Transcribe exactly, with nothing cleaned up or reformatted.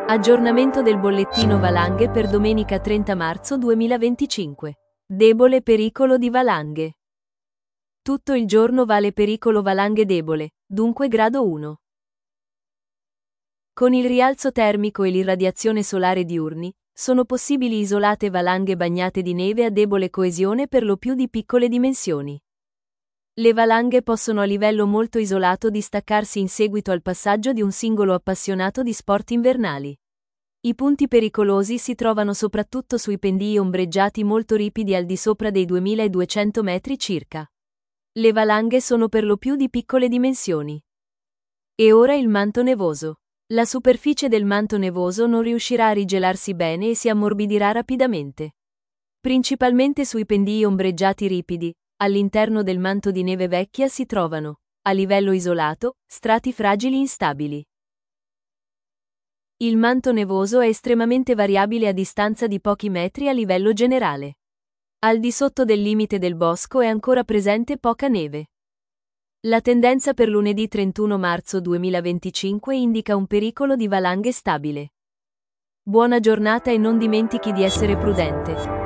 Aggiornamento del bollettino valanghe per domenica trenta marzo duemilaventicinque. Debole pericolo di valanghe. Tutto il giorno vale pericolo valanghe debole, dunque grado uno. Con il rialzo termico e l'irradiazione solare diurni, sono possibili isolate valanghe bagnate di neve a debole coesione per lo più di piccole dimensioni. Le valanghe possono a livello molto isolato distaccarsi in seguito al passaggio di un singolo appassionato di sport invernali. I punti pericolosi si trovano soprattutto sui pendii ombreggiati molto ripidi al di sopra dei duemiladuecento metri circa. Le valanghe sono per lo più di piccole dimensioni. E ora il manto nevoso. La superficie del manto nevoso non riuscirà a rigelarsi bene e si ammorbidirà rapidamente. Principalmente sui pendii ombreggiati ripidi, all'interno del manto di neve vecchia si trovano, a livello isolato, strati fragili instabili. Il manto nevoso è estremamente variabile a distanza di pochi metri a livello generale. Al di sotto del limite del bosco è ancora presente poca neve. La tendenza per lunedì trentuno marzo duemilaventicinque indica un pericolo di valanghe stabile. Buona giornata e non dimentichi di essere prudente.